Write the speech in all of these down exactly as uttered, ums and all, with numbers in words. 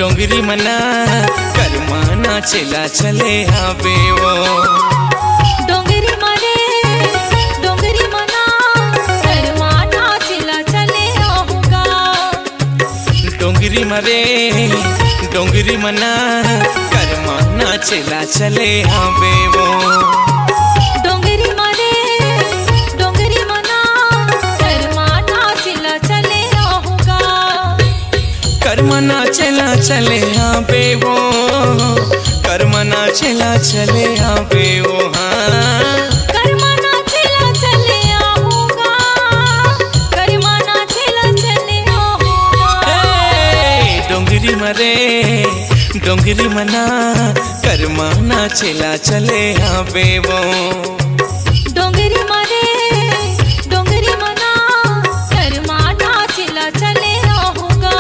डोंगरी मना करमाना चला चले आवे वो डोंगरी मरे डोंगरी मना करमाना चला चले आऊंगा। डोंगरी मरे डोंगरी मना करमाना चला चले आवे वो डोंगरी मरे डोंगरी मना करमाना चला चले आऊंगा। करमाना चला चले आवे वो करमाना चला चले आवे वो हाँ करमाना चला चले आऊंगा। करमाना चला चले आऊंगा। डोंगरी मरे डोंगरी मना करमाना चला चले आवे वो डोंगरी मरे डोंगरी मना करमाना चला चले आऊंगा।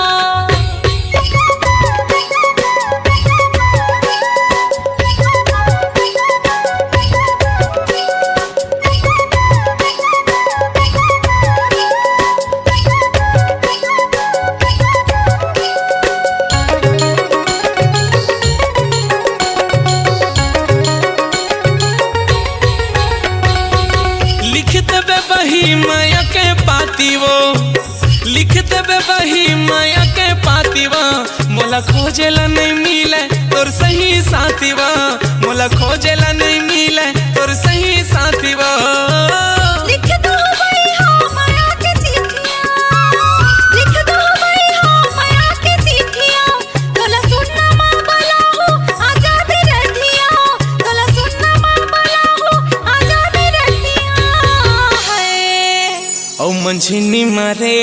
लिखते बे बही माया के पाती वो लिखते बे बही माया के पाती वो मोला खोजेला नहीं मिले तोर सही साथी वो मोला खोजेला नहीं मिले तोर सही साथी वो लिख दो भाई हाँ माया के चिट्ठियाँ लिख दो भाई हाँ माया के चिट्ठियाँ तोला सुनना माँ बोला हूँ आजा भी रतिया तोला सुनना माँ बोला हूँ आजा भी रतिया है। औ मंझिनी मारे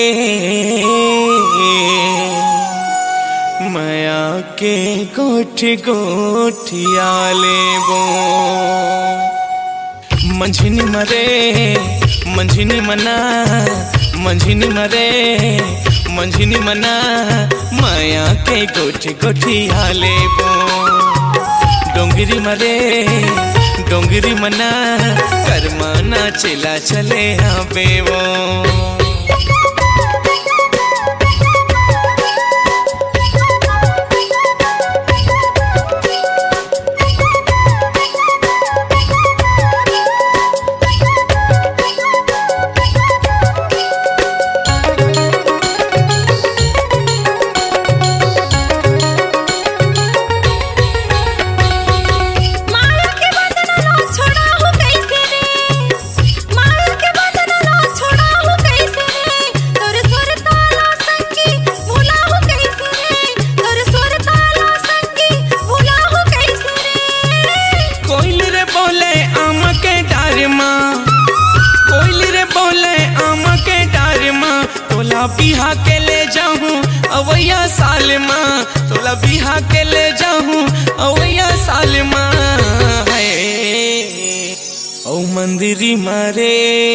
माया के गोठी गोठी आले वो मंझिनी मरे मंझिनी मना मंझिनी मरे मंझिनी मना माया के गोठी गोठी आले वो डोंगरी मरे डोंगरी मना करमाना चला चले आवे वो माया के बंधन ना छोड़ा हूँ कैसे रे माया के बंधन ना छोड़ा हूँ कैसे रे तोर सुर ताला संगी भूला हूँ कैसे रे तोर सुर ताला संगी भूला हूँ कैसे रे। कोयली रे बोले आम के डार माँ कोयली रे बोले आम के डार माँ तोला बिहा के ले जाऊँ अवैया साल माँ तोला बिहा के ले जाऊँ अवैया साल माँ है औ मंदिरी मारे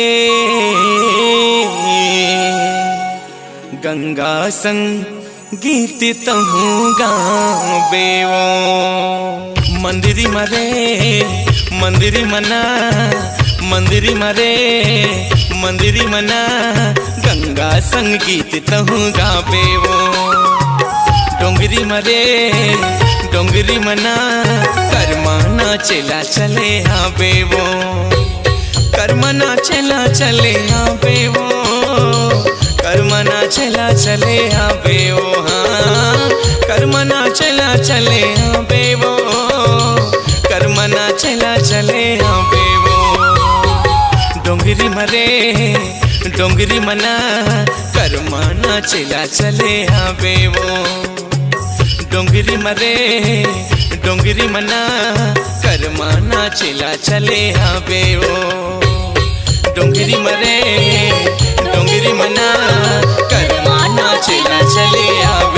गंगा संग गीत तहूँ गावे वो मंदिरी मरे मंदिरी मना मंदिरी मरे मंदिरी मना गंगा संग गीत तहूँ गावे वो डोंगरी मरे डोंगरी मना करमाना चला चले आवे वो करमाना चला चले आवे वो करमाना चला चले आवे वो हाँ करमाना चला चले आवे वो करमाना चला चले आवे वो डोंगरी मरे डोंगरी मना करमाना चला चले आवे वो डोंगरी मरे डोंगरी मना करमाना चला चले आवे वो डोंगरी मरे डोंगरी मना करमाना चला चले आवे।